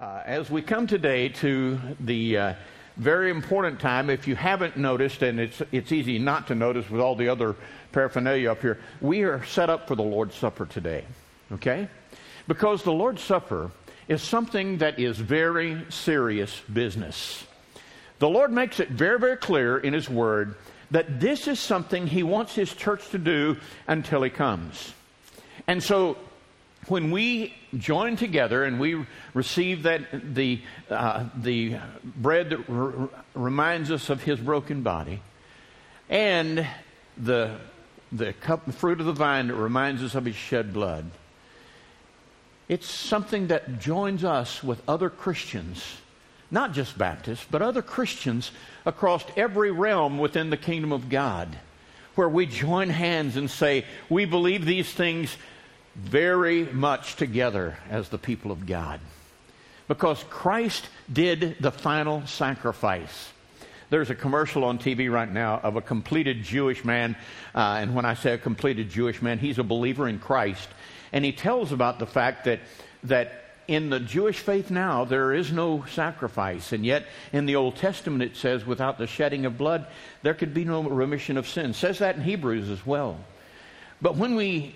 As we come today to the very important time, if you haven't noticed, and it's easy not to notice with all the other paraphernalia up here, we are set up for the Lord's Supper today, okay? Because the Lord's Supper is something that is very serious business. The Lord makes it very, very clear in His Word that this is something He wants His church to do until He comes. And so when we join together and we receive that the bread that reminds us of His broken body, and the cup, the fruit of the vine that reminds us of His shed blood, it's something that joins us with other Christians, not just Baptists, but other Christians across every realm within the kingdom of God, where we join hands and say, we believe these things very much together as the people of God. Because Christ did the final sacrifice. There's a commercial on TV right now of a completed Jewish man, and when I say a completed Jewish man, he's a believer in Christ. And he tells about the fact that in the Jewish faith now, there is no sacrifice. And yet, in the Old Testament, it says, without the shedding of blood, there could be no remission of sin. It says that in Hebrews as well. But when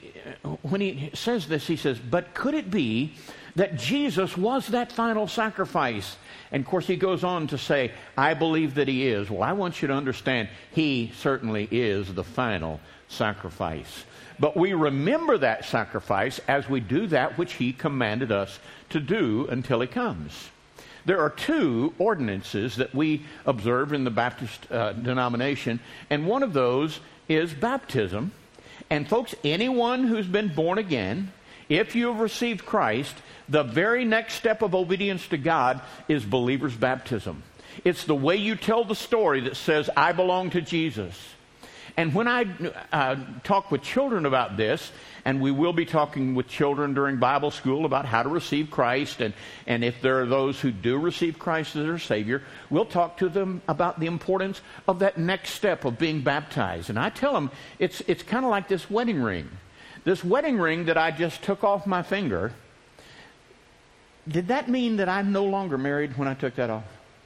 he says this, he says, but could it be that Jesus was that final sacrifice? And of course, he goes on to say, I believe that He is. Well, I want you to understand, He certainly is the final sacrifice. But we remember that sacrifice as we do that which He commanded us to do until He comes. There are two ordinances that we observe in the Baptist denomination, and one of those is baptism. And folks, anyone who's been born again, if you have received Christ, the very next step of obedience to God is believer's baptism. It's the way you tell the story that says, I belong to Jesus. And when I talk with children about this, and we will be talking with children during Bible school about how to receive Christ, and if there are those who do receive Christ as their Savior, we'll talk to them about the importance of that next step of being baptized. And I tell them, it's kind of like this wedding ring. This wedding ring that I just took off my finger, did that mean that I'm no longer married when I took that off?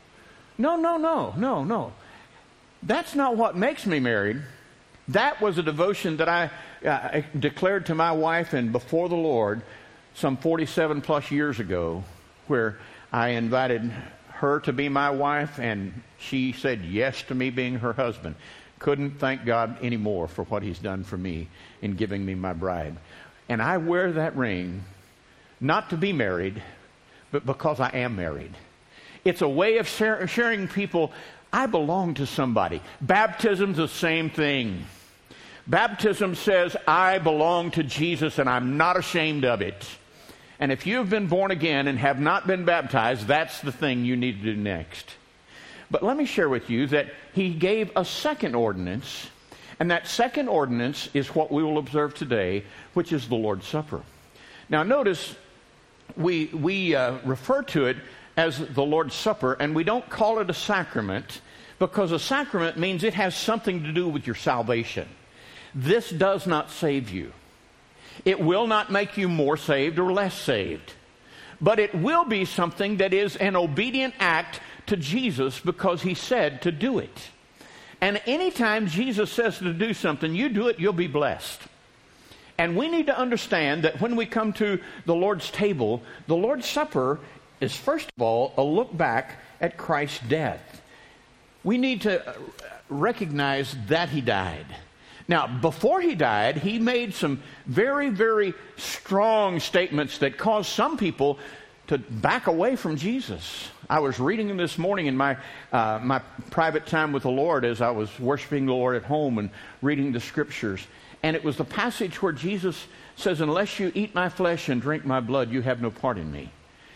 No. That's not what makes me married. That was a devotion that I declared to my wife and before the Lord some 47 plus years ago, where I invited her to be my wife and she said yes to me being her husband. Couldn't thank God anymore for what He's done for me in giving me my bride. And I wear that ring not to be married, but because I am married. It's a way of sharing people, I belong to somebody. Baptism's the same thing. Baptism says, I belong to Jesus and I'm not ashamed of it. And if you've been born again and have not been baptized, that's the thing you need to do next. But let me share with you that He gave a second ordinance, and that second ordinance is what we will observe today, which is the Lord's Supper. Now notice, we refer to it as the Lord's Supper, and we don't call it a sacrament, because a sacrament means it has something to do with your salvation. This does not save you. It will not make you more saved or less saved. But it will be something that is an obedient act to Jesus because He said to do it. And anytime Jesus says to do something, you do it, you'll be blessed. And we need to understand that when we come to the Lord's table, the Lord's Supper is first of all a look back at Christ's death. We need to recognize that He died. Now, before He died, He made some very, very strong statements that caused some people to back away from Jesus. I was reading them this morning in my private time with the Lord as I was worshiping the Lord at home and reading the Scriptures. And it was the passage where Jesus says, unless you eat my flesh and drink my blood, you have no part in me.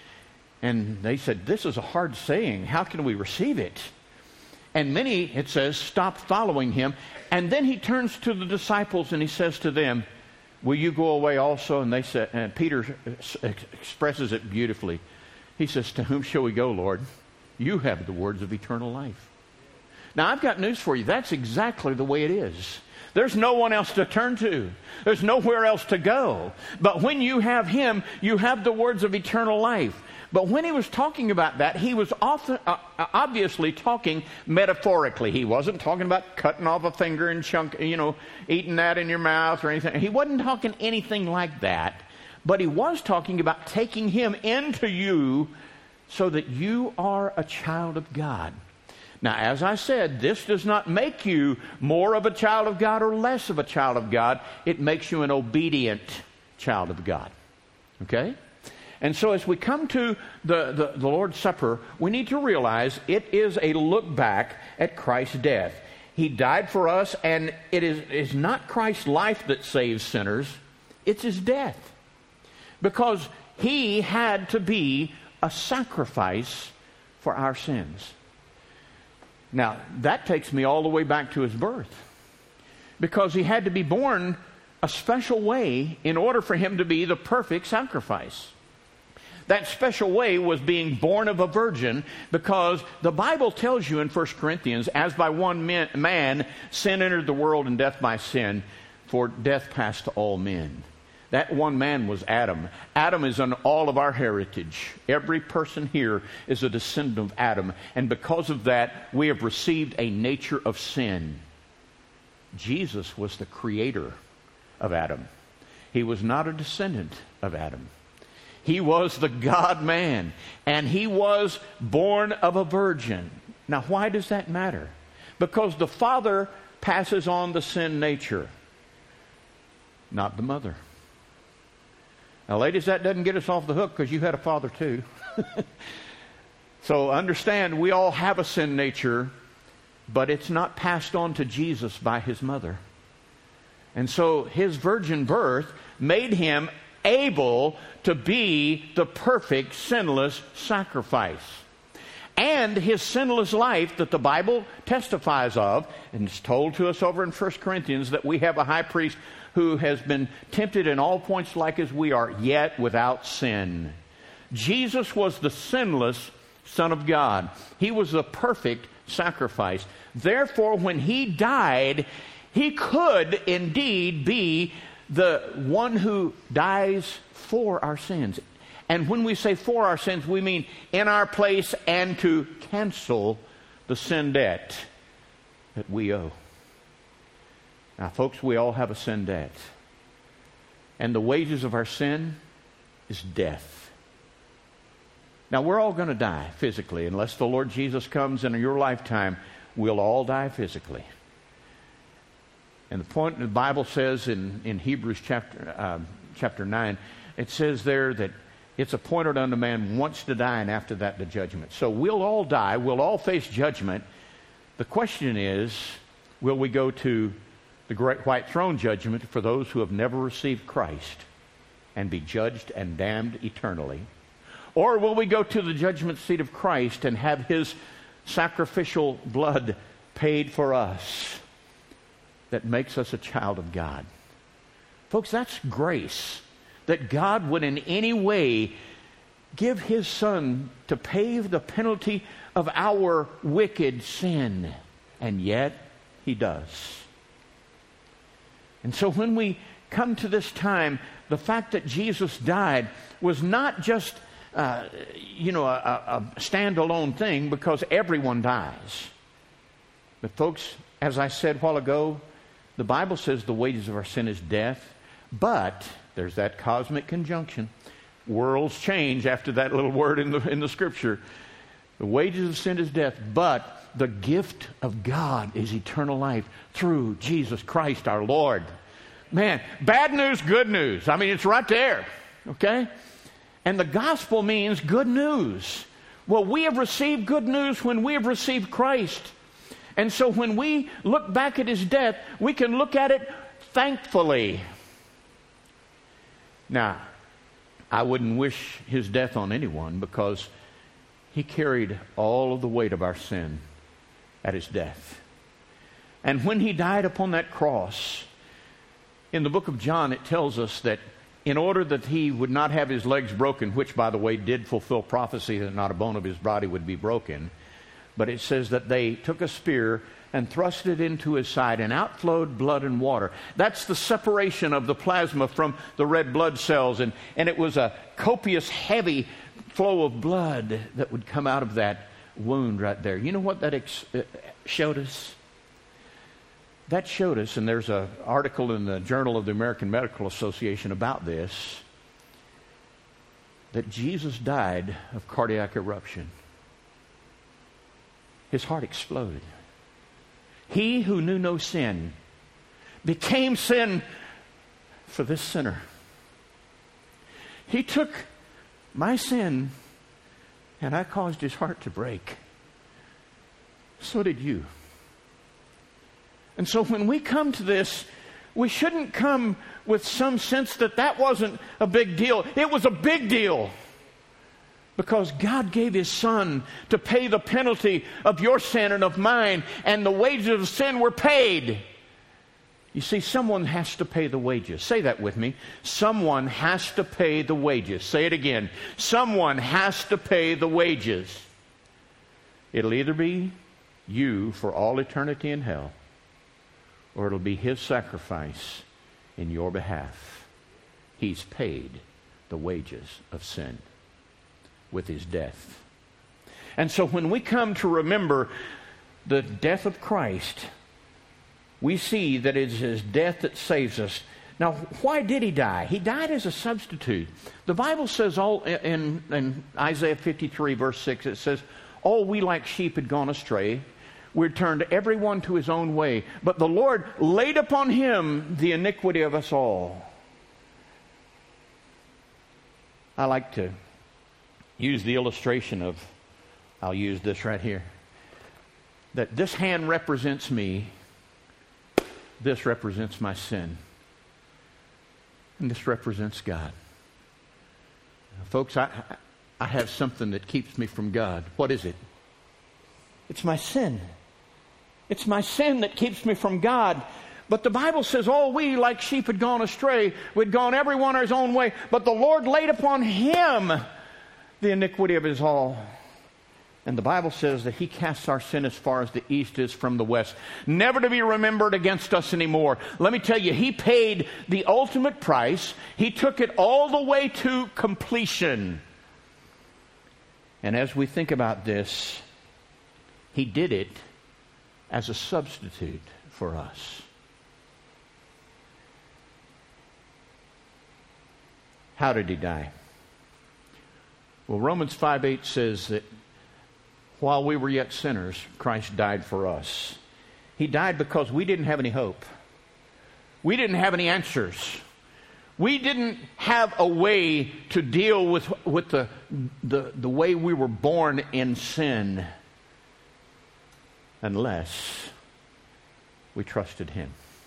And they said, this is a hard saying. How can we receive it? And many, it says, stopped following Him. And then He turns to the disciples and He says to them, will you go away also? And they said, and Peter expresses it beautifully. He says, to whom shall we go, Lord? You have the words of eternal life. Now, I've got news for you. That's exactly the way it is. There's no one else to turn to. There's nowhere else to go. But when you have Him, you have the words of eternal life. But when he was talking about that, he was obviously talking metaphorically. He wasn't talking about cutting off a finger and eating that in your mouth or anything. He wasn't talking anything like that. But he was talking about taking him into you so that you are a child of God. Now, as I said, this does not make you more of a child of God or less of a child of God. It makes you an obedient child of God. Okay? And so as we come to the Lord's Supper, we need to realize it is a look back at Christ's death. He died for us, and it is not Christ's life that saves sinners. It's his death. Because he had to be a sacrifice for our sins. Now, that takes me all the way back to his birth. Because he had to be born a special way in order for him to be the perfect sacrifice. That special way was being born of a virgin, because the Bible tells you in 1 Corinthians, as by one man sin entered the world and death by sin, for death passed to all men. That one man was Adam. Adam is in all of our heritage. Every person here is a descendant of Adam. And because of that, we have received a nature of sin. Jesus was the creator of Adam. He was not a descendant of Adam. He was the God-man, and he was born of a virgin. Now, why does that matter? Because the father passes on the sin nature, not the mother. Now, ladies, that doesn't get us off the hook, because you had a father too. So understand, we all have a sin nature, but it's not passed on to Jesus by his mother. And so his virgin birth made him able to be the perfect sinless sacrifice. And his sinless life that the Bible testifies of, and it's told to us over in 1 Corinthians that we have a high priest who has been tempted in all points like as we are, yet without sin. Jesus was the sinless Son of God. He was the perfect sacrifice. Therefore, when he died, he could indeed be the one who dies for our sins. And when we say for our sins, we mean in our place and to cancel the sin debt that we owe. Now, folks, we all have a sin debt. And the wages of our sin is death. Now, we're all going to die physically. Unless the Lord Jesus comes in your lifetime, we'll all die physically. And the point the Bible says in Hebrews chapter 9, it says there that it's appointed unto man once to die, and after that the judgment. So we'll all die. We'll all face judgment. The question is, will we go to the great white throne judgment for those who have never received Christ and be judged and damned eternally? Or will we go to the judgment seat of Christ and have his sacrificial blood paid for us that makes us a child of God? Folks, that's grace. That God would in any way give his Son to pay the penalty of our wicked sin. And yet, he does. And so when we come to this time, the fact that Jesus died was not just a standalone thing, because everyone dies. But folks, as I said a while ago, the Bible says the wages of our sin is death, but there's that cosmic conjunction. Worlds change after that little word in the Scripture. The wages of sin is death, but the gift of God is eternal life through Jesus Christ our Lord. Man, bad news, good news. I mean, it's right there, okay? And the gospel means good news. Well, we have received good news when we have received Christ. And so when we look back at his death, we can look at it thankfully. Now, I wouldn't wish his death on anyone, because he carried all of the weight of our sin at his death. And when he died upon that cross, in the book of John, it tells us that in order that he would not have his legs broken, which, by the way, did fulfill prophecy that not a bone of his body would be broken, but it says that they took a spear and thrust it into his side, and out flowed blood and water. That's the separation of the plasma from the red blood cells. And it was a copious, heavy flow of blood that would come out of that wound right there. You know what that showed us? That showed us, and there's an article in the Journal of the American Medical Association about this, that Jesus died of cardiac eruption. His heart exploded. He who knew no sin became sin for this sinner. He took my sin and I caused his heart to break. So did you. And so when we come to this, we shouldn't come with some sense that that wasn't a big deal. It was a big deal. Because God gave His Son to pay the penalty of your sin and of mine, and the wages of sin were paid. You see, someone has to pay the wages. Say that with me. Someone has to pay the wages. Say it again. Someone has to pay the wages. It'll either be you for all eternity in hell, or it'll be His sacrifice in your behalf. He's paid the wages of sin with His death. And so when we come to remember the death of Christ, we see that it is His death that saves us. Now, why did He die? He died as a substitute. The Bible says all in Isaiah 53 verse 6, it says, all we like sheep had gone astray. We turned everyone to his own way. But the Lord laid upon Him the iniquity of us all. I like to use the illustration of, I'll use this right here, that this hand represents me, this represents my sin, and this represents God. Folks, I have something that keeps me from God. What is it? It's my sin. It's my sin that keeps me from God. But the Bible says, all we like sheep had gone astray. We'd gone everyone his own way. But the Lord laid upon Him the iniquity of us all. And the Bible says that He casts our sin as far as the east is from the west, never to be remembered against us anymore. Let me tell you, He paid the ultimate price. He took it all the way to completion. And as we think about this, He did it as a substitute for us. How did He die? Well, Romans 5:8 says that while we were yet sinners, Christ died for us. He died because we didn't have any hope. We didn't have any answers. We didn't have a way to deal with the way we were born in sin unless we trusted Him.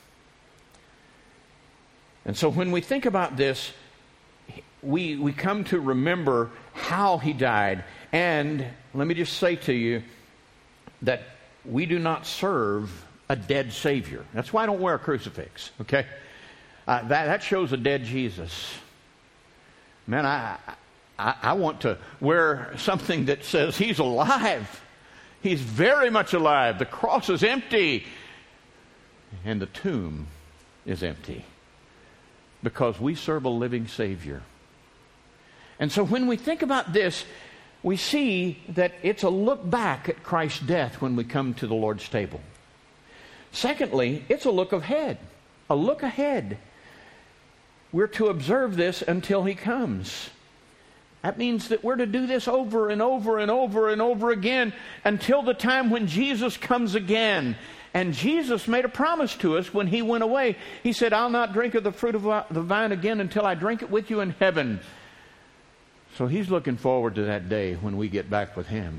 And so when we think about this, we come to remember how He died. And let me just say to you that we do not serve a dead Savior. That's why I don't wear a crucifix, okay? That shows a dead Jesus. Man, I want to wear something that says He's alive. He's very much alive. The cross is empty. And the tomb is empty. Because we serve a living Savior. And so when we think about this, we see that it's a look back at Christ's death when we come to the Lord's table. Secondly, it's a look ahead. A look ahead. We're to observe this until He comes. That means that we're to do this over and over and over and over again until the time when Jesus comes again. And Jesus made a promise to us when He went away. He said, I'll not drink of the fruit of the vine again until I drink it with you in heaven. So He's looking forward to that day when we get back with Him.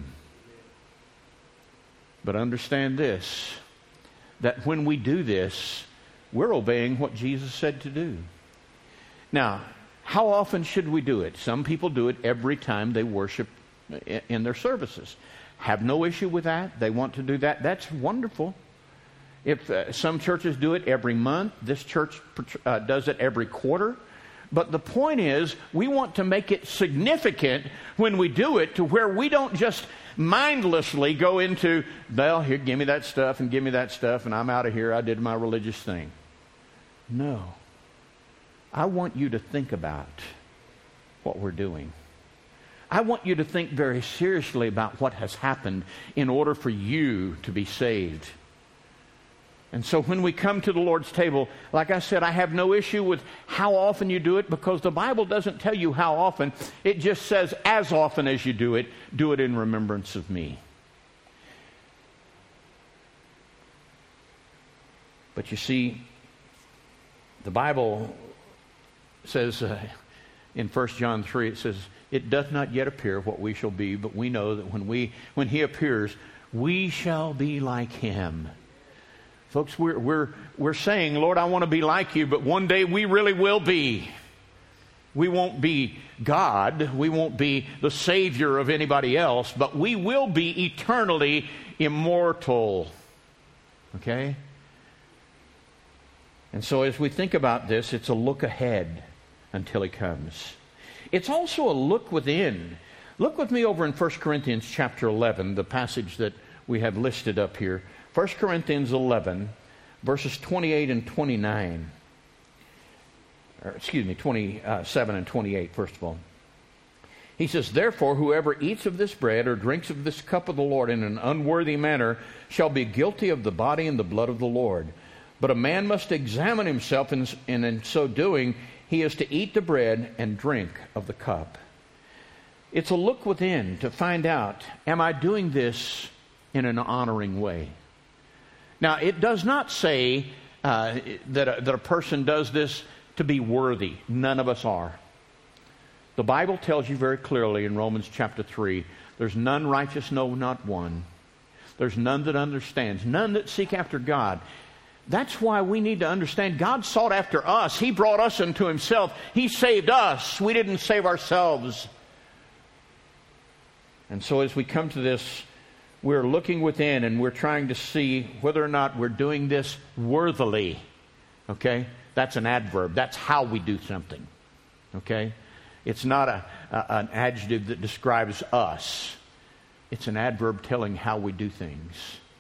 But understand this, that when we do this, we're obeying what Jesus said to do. Now, how often should we do it? Some people do it every time they worship in their services. Have no issue with that. They want to do that. That's wonderful. If some churches do it every month, this church does it every quarter. But the point is, we want to make it significant when we do it to where we don't just mindlessly go into, well, here, give me that stuff and give me that stuff and I'm out of here. I did my religious thing. No. I want you to think about what we're doing. I want you to think very seriously about what has happened in order for you to be saved. And so when we come to the Lord's table, like I said, I have no issue with how often you do it, because the Bible doesn't tell you how often. It just says, as often as you do it in remembrance of me. But you see, the Bible says in 1 John 3, it says, it doth not yet appear what we shall be, but we know that when he appears, we shall be like him. Folks, we're saying, Lord, I want to be like you, but one day we really will be. We won't be God. We won't be the Savior of anybody else, but we will be eternally immortal. Okay? And so as we think about this, it's a look ahead until he comes. It's also a look within. Look with me over in 1 Corinthians chapter 11, the passage that we have listed up here. 1 Corinthians 11, verses 28 and 29. 27 and 28, first of all. He says, therefore, whoever eats of this bread or drinks of this cup of the Lord in an unworthy manner shall be guilty of the body and the blood of the Lord. But a man must examine himself, and in so doing, he is to eat the bread and drink of the cup. It's a look within to find out, am I doing this in an honoring way? Now, it does not say that a person does this to be worthy. None of us are. The Bible tells you very clearly in Romans chapter 3, there's none righteous, no, not one. There's none that understands, none that seek after God. That's why we need to understand God sought after us. He brought us into himself. He saved us. We didn't save ourselves. And so as we come to this, we're looking within and we're trying to see whether or not we're doing this worthily. Okay? That's an adverb. That's how we do something. Okay? It's not an adjective that describes us. It's an adverb telling how we do things.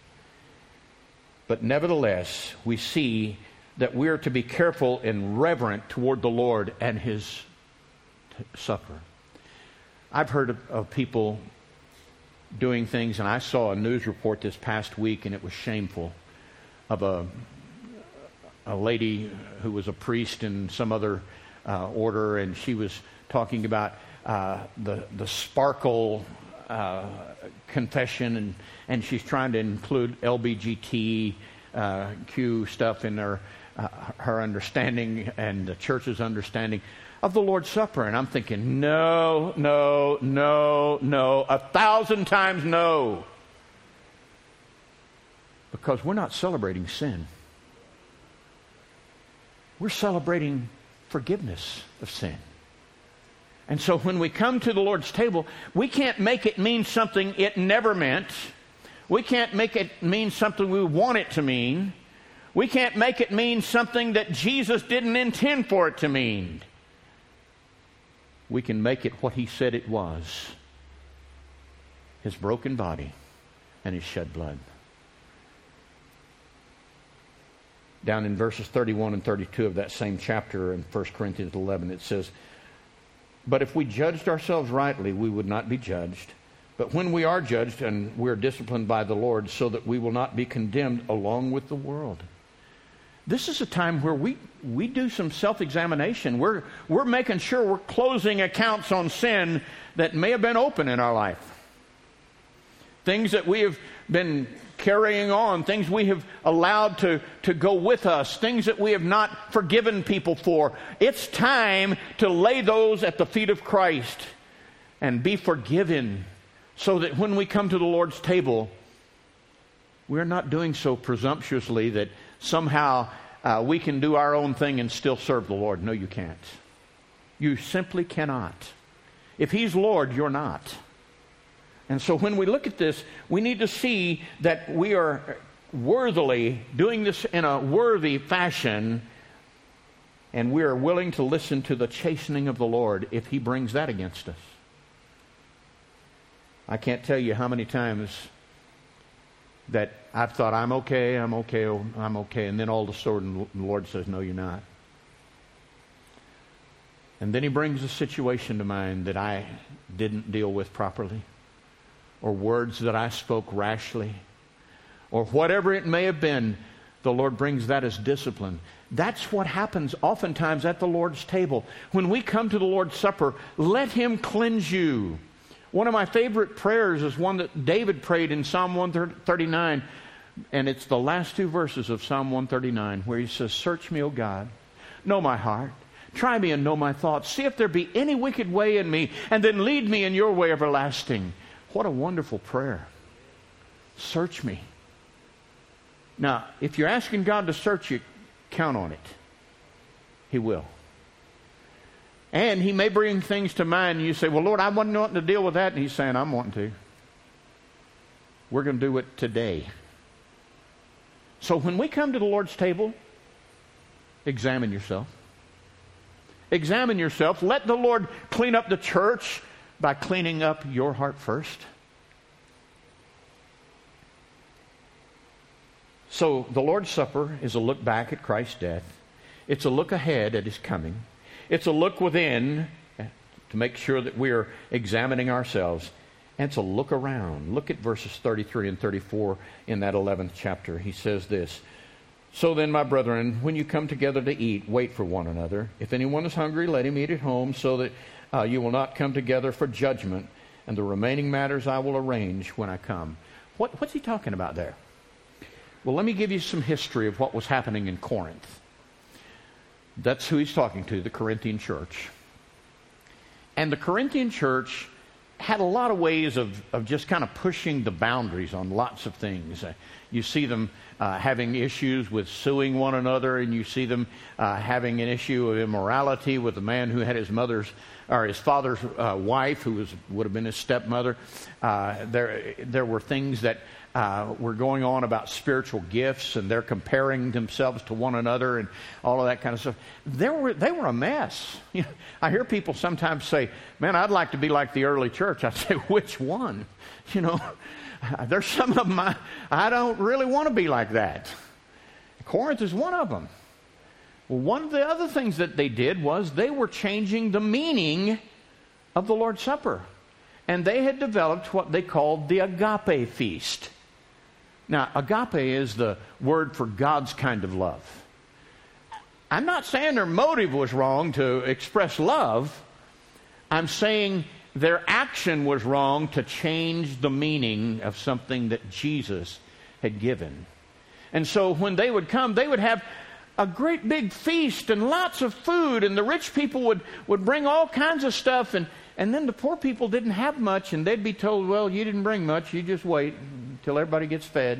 But nevertheless, we see that we are to be careful and reverent toward the Lord and his supper. I've heard of people doing things, and I saw a news report this past week, and it was shameful, of a lady who was a priest in some other order, and she was talking about the sparkle confession, and she's trying to include LBGTQ stuff in her understanding and the church's understanding of the Lord's Supper. And I'm thinking, no, 1,000 times no. Because we're not celebrating sin. We're celebrating forgiveness of sin. And so when we come to the Lord's table, we can't make it mean something it never meant. We can't make it mean something we want it to mean. We can't make it mean something that Jesus didn't intend for it to mean. We can make it what he said it was. His broken body and his shed blood. Down in verses 31 and 32 of that same chapter in 1 Corinthians 11, it says, but if we judged ourselves rightly, we would not be judged. But when we are judged, and we're disciplined by the Lord, so that we will not be condemned along with the world. This is a time where we do some self-examination. We're making sure we're closing accounts on sin that may have been open in our life. Things that we have been carrying on, things we have allowed to go with us, things that we have not forgiven people for. It's time to lay those at the feet of Christ and be forgiven, so that when we come to the Lord's table, we're not doing so presumptuously that somehow we can do our own thing and still serve the Lord. No, you can't. You simply cannot. If he's Lord, you're not. And so when we look at this, we need to see that we are worthily doing this in a worthy fashion, and we are willing to listen to the chastening of the Lord if he brings that against us. I can't tell you how many times that I've thought, I'm okay, and then all of a sudden the Lord says, no, you're not. And then he brings a situation to mind that I didn't deal with properly, or words that I spoke rashly, or whatever it may have been. The Lord brings that as discipline. That's what happens oftentimes at the Lord's table. When we come to the Lord's Supper, let Him cleanse you. One of my favorite prayers is one that David prayed in Psalm 139, and it's the last two verses of Psalm 139, where he says, "Search me, O God, know my heart. Try me and know my thoughts. See if there be any wicked way in me, and then lead me in your way everlasting." What a wonderful prayer. Search me. Now, if you're asking God to search you, count on it. He will. And He may bring things to mind, and you say, "Well, Lord, I wasn't wanting to deal with that." And He's saying, "I'm wanting to. We're going to do it today." So when we come to the Lord's table, examine yourself. Examine yourself. Let the Lord clean up the church by cleaning up your heart first. So the Lord's Supper is a look back at Christ's death. It's a look ahead at His coming. It's a look within to make sure that we are examining ourselves. And it's a look around. Look at verses 33 and 34 in that 11th chapter. He says this, "So then, my brethren, when you come together to eat, wait for one another. If anyone is hungry, let him eat at home, so that you will not come together for judgment. And the remaining matters I will arrange when I come." What's he talking about there? Well, let me give you some history of what was happening in Corinth. That's who he's talking to, the Corinthian church. And the Corinthian church had a lot of ways of just kind of pushing the boundaries on lots of things. You see them having issues with suing one another, and you see them having an issue of immorality with a man who had his father's wife, who would have been his stepmother. There were things that were going on about spiritual gifts, and they're comparing themselves to one another and all of that kind of stuff. They were a mess. You know, I hear people sometimes say, "Man, I'd like to be like the early church." I say, "Which one?" You know, there's some of them I don't really want to be like that. Corinth is one of them. Well, one of the other things that they did was they were changing the meaning of the Lord's Supper. And they had developed what they called the agape feast. Now, agape is the word for God's kind of love. I'm not saying their motive was wrong to express love. I'm saying their action was wrong to change the meaning of something that Jesus had given. And so when they would come, they would have a great big feast and lots of food, and the rich people would bring all kinds of stuff, and then the poor people didn't have much, and they'd be told, "Well, you didn't bring much, you just wait until everybody gets fed."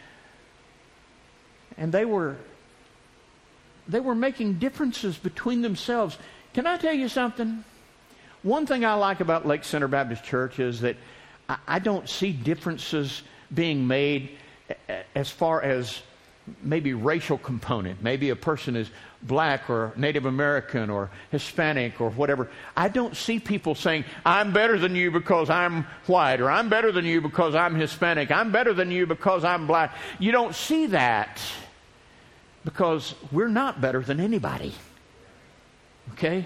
And they were making differences between themselves. Can I tell you something? One thing I like about Lake Center Baptist Church is that I don't see differences being made as far as maybe racial component. Maybe a person is black or Native American or Hispanic or whatever. I don't see people saying, "I'm better than you because I'm white," or "I'm better than you because I'm Hispanic," "I'm better than you because I'm black." You don't see that because we're not better than anybody. Okay?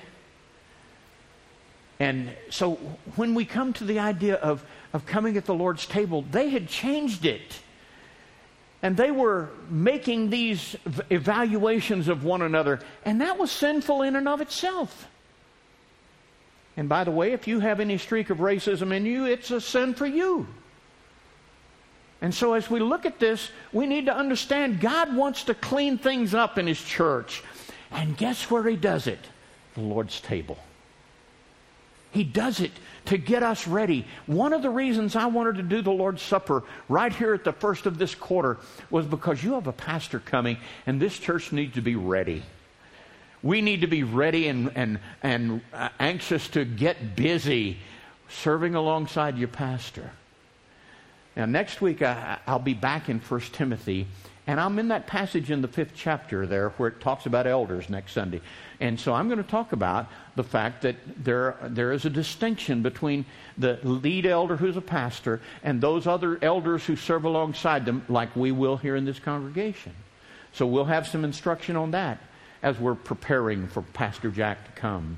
And so when we come to the idea of coming at the Lord's table, they had changed it. And they were making these evaluations of one another, and that was sinful in and of itself. And by the way, if you have any streak of racism in you, it's a sin for you. And so as we look at this, we need to understand God wants to clean things up in His church. And guess where He does it? The Lord's table. He does it to get us ready. One of the reasons I wanted to do the Lord's Supper right here at the first of this quarter was because you have a pastor coming, and this church needs to be ready. We need to be ready and anxious to get busy serving alongside your pastor. Now, next week I'll be back in 1 Timothy, and I'm in that passage in the 5th chapter there where it talks about elders next Sunday. And so I'm going to talk about the fact that there is a distinction between the lead elder who's a pastor and those other elders who serve alongside them, like we will here in this congregation. So we'll have some instruction on that as we're preparing for Pastor Jack to come.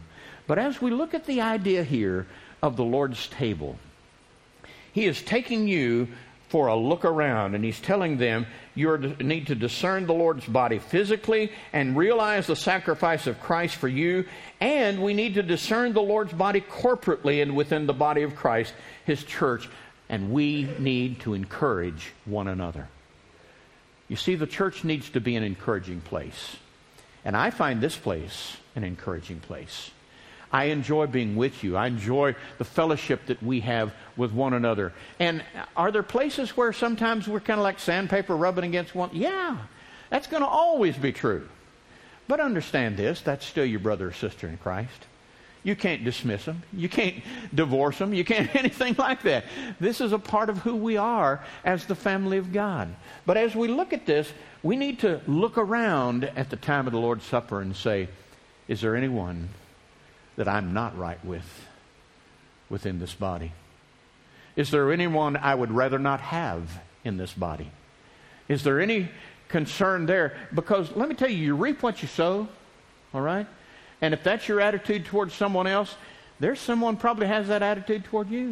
But as we look at the idea here of the Lord's table, He is taking you for a look around, and He's telling them you need to discern the Lord's body physically and realize the sacrifice of Christ for you, and we need to discern the Lord's body corporately and within the body of Christ, His church, and we need to encourage one another. You see, the church needs to be an encouraging place, and I find this place an encouraging place. I enjoy being with you. I enjoy the fellowship that we have with one another. And are there places where sometimes we're kind of like sandpaper rubbing against one? Yeah, that's going to always be true. But understand this, that's still your brother or sister in Christ. You can't dismiss them. You can't divorce them. You can't anything like that. This is a part of who we are as the family of God. But as we look at this, we need to look around at the time of the Lord's Supper and say, is there anyone that I'm not right with within this body? Is there anyone I would rather not have in this body? Is there any concern there? Because let me tell you reap what you sow, all right? And if that's your attitude towards someone else, there's someone probably has that attitude toward you.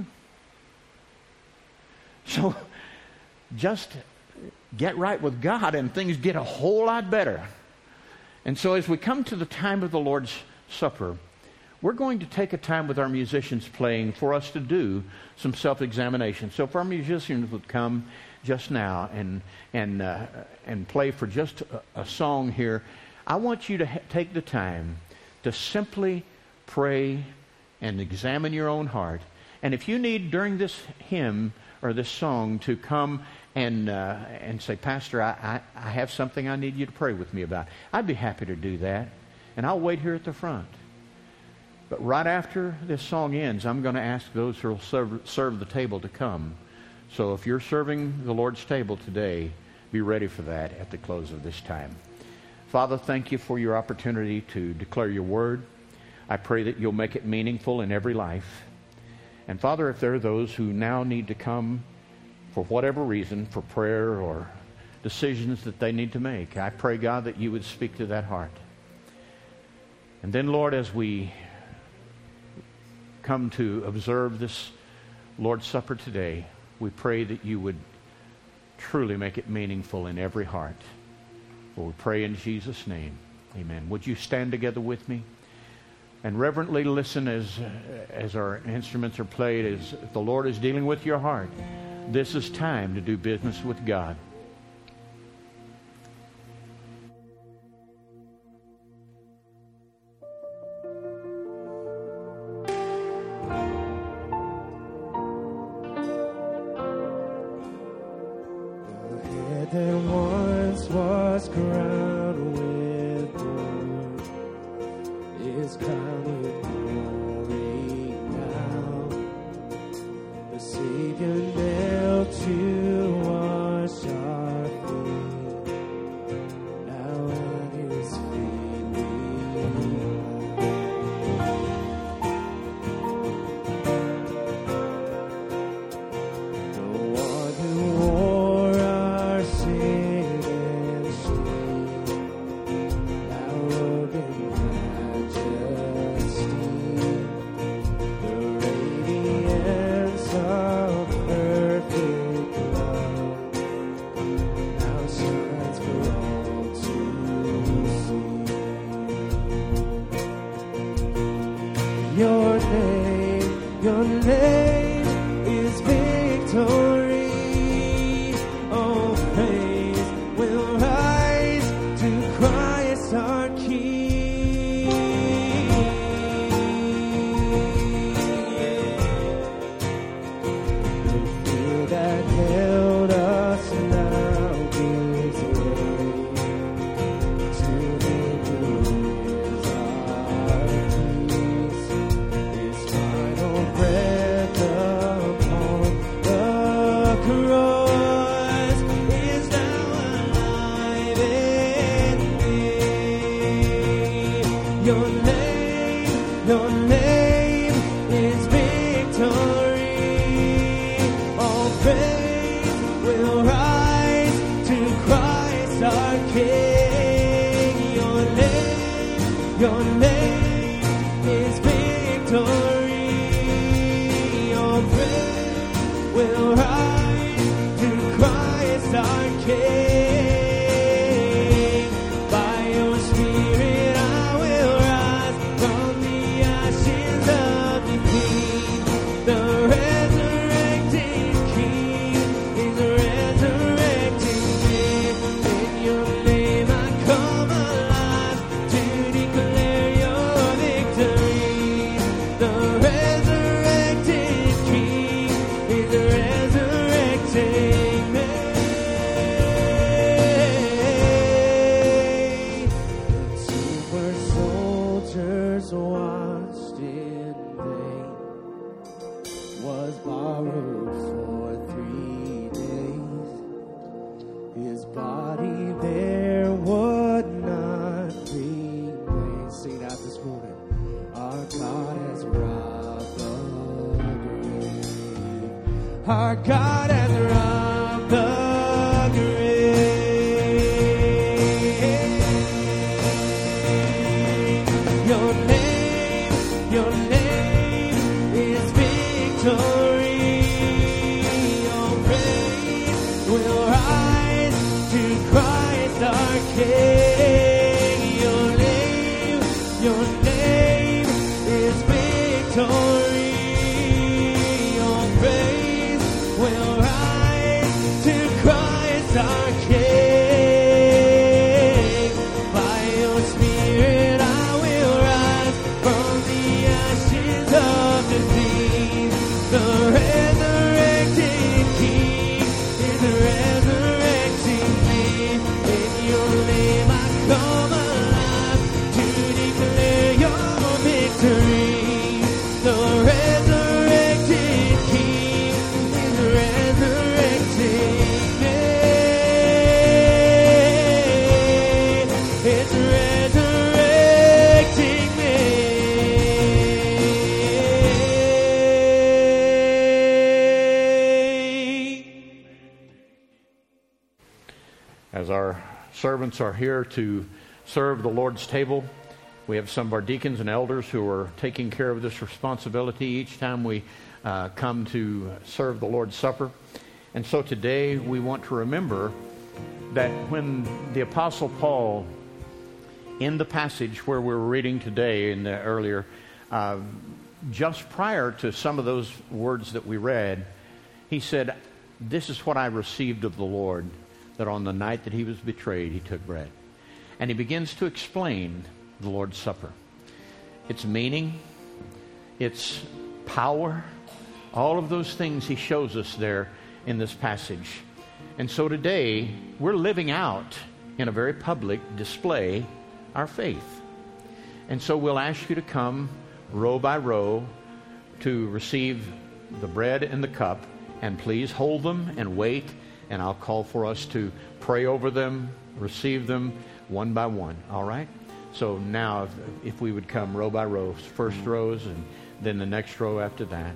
So just get right with God and things get a whole lot better. And so as we come to the time of the Lord's Supper, we're going to take a time with our musicians playing for us to do some self-examination. So if our musicians would come just now and play for just a song here, I want you to take the time to simply pray and examine your own heart. And if you need during this hymn or this song to come and say, Pastor, I have something I need you to pray with me about, I'd be happy to do that. And I'll wait here at the front. But right after this song ends, I'm going to ask those who will serve the table to come. So if you're serving the Lord's table today, be ready for that at the close of this time. Father, thank you for your opportunity to declare your word. I pray that you'll make it meaningful in every life. And Father, if there are those who now need to come for whatever reason, for prayer or decisions that they need to make, I pray, God, that you would speak to that heart. And then, Lord, as we come to observe this Lord's Supper today, we pray that you would truly make it meaningful in every heart. For we pray in Jesus' name. Amen. Would you stand together with me and reverently listen as our instruments are played, as the Lord is dealing with your heart. This is time to do business with God. That once was crowned with glory is crowned with glory now. The Savior knelt to wash our feet. Now at His feet we bow. The one who wore our sin and shame, now robed in majesty, the radiance of perfect love now shines for all to see. Your name is victory. All praise will rise to Christ our King. The fear that held us now gives way to the glorious our peace. His final breath upon the cross is now alive in me. Your name is victory. All praise will rise to Christ our King. Your name is victory. will rise to Christ our King. By your Spirit I will rise from the ashes of defeat. The resurrected King is resurrecting me. In your name I come alive to declare your victory. The resurrected King is resurrecting me. Super soldiers washed in vain was borrowed for 3 days. His body there would not remain. Sing it out this morning. Our God has robbed the grave. Our God has robbed the grave. Your name is victory. Your praise will rise to Christ our King. Your name is victory. Your praise will rise to Christ our King. By your Spirit I will rise from the ashes of defeat. The resurrected King is resurrecting me. In your name I come alive to declare your victory. The resurrected King is resurrecting me. It's resurrecting me. As our servants are here to serve the Lord's table, we have some of our deacons and elders who are taking care of this responsibility each time we come to serve the Lord's Supper. And so today we want to remember that when the Apostle Paul, in the passage where we were reading today in the earlier, just prior to some of those words that we read, he said, "This is what I received of the Lord, that on the night that he was betrayed, he took bread." And he begins to explain the Lord's Supper. Its meaning, its power, all of those things he shows us there in this passage. And so today, we're living out in a very public display our faith. And so we'll ask you to come row by row to receive the bread and the cup, and please hold them and wait, and I'll call for us to pray over them, receive them one by one, all right? So now if we would come row by row, first rows and then the next row after that.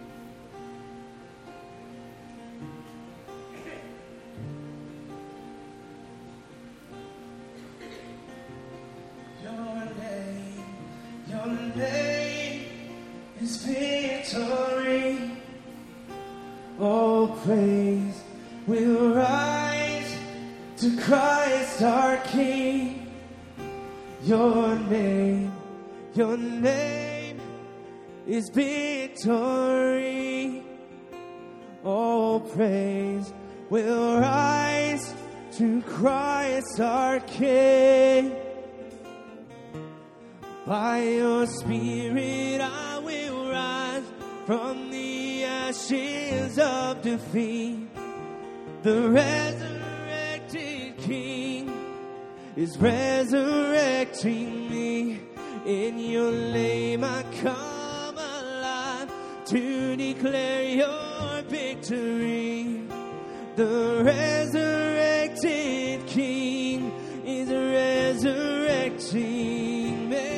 Your name is victory. All praise will rise to Christ our King. Your name is victory. All praise will rise to Christ our King. By your Spirit I will rise from the ashes of defeat. The resurrected King is resurrecting me. In your name I come alive to declare your victory. The resurrected King is resurrecting me.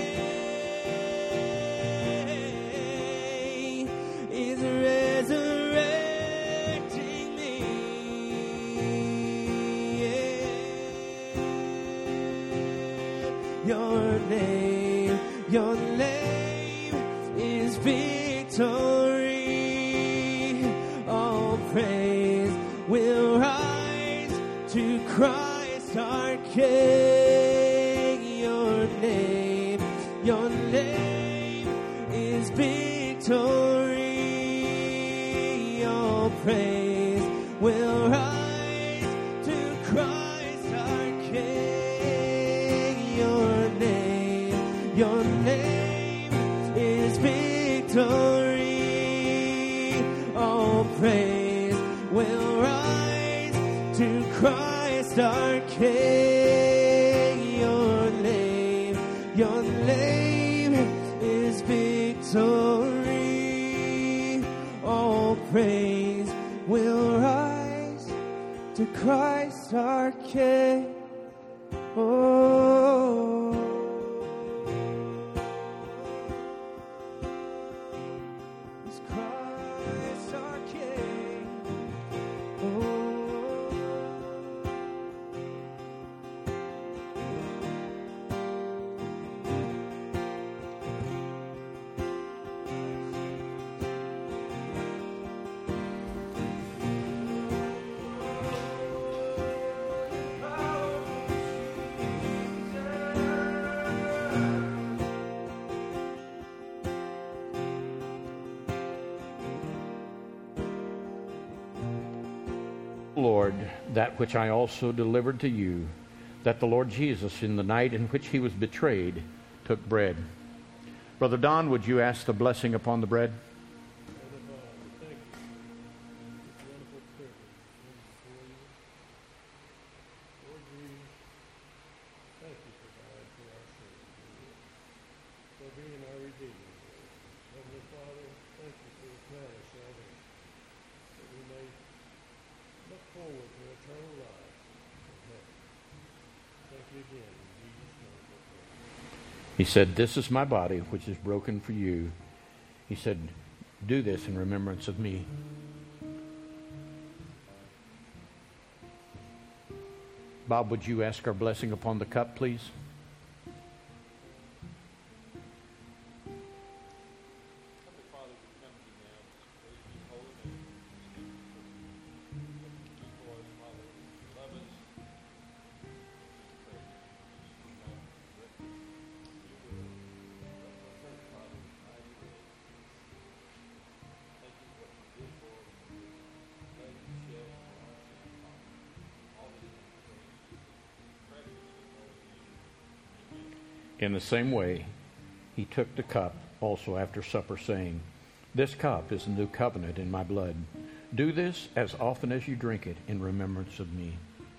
Is resurrecting me. Your name is victory. All praise Christ our King. Your name is victory. All praise will rise to Christ our King. Your name is victory. All praise will rise to Christ our King. Your name is victory. All praise will rise to Christ our King. Oh, it's Christ our King. Oh. Lord, that which I also delivered to you, that the Lord Jesus, in the night in which he was betrayed, took bread. Brother Don, would you ask the blessing upon the bread? He said, "This is my body, which is broken for you." He said, "Do this in remembrance of me." Bob, would you ask our blessing upon the cup, please? In the same way, he took the cup also after supper, saying, "This cup is the new covenant in my blood. Do this as often as you drink it in remembrance of me."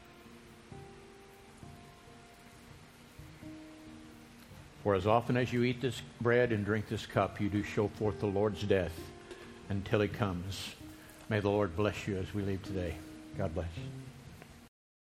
For as often as you eat this bread and drink this cup, you do show forth the Lord's death until he comes. May the Lord bless you as we leave today. God bless.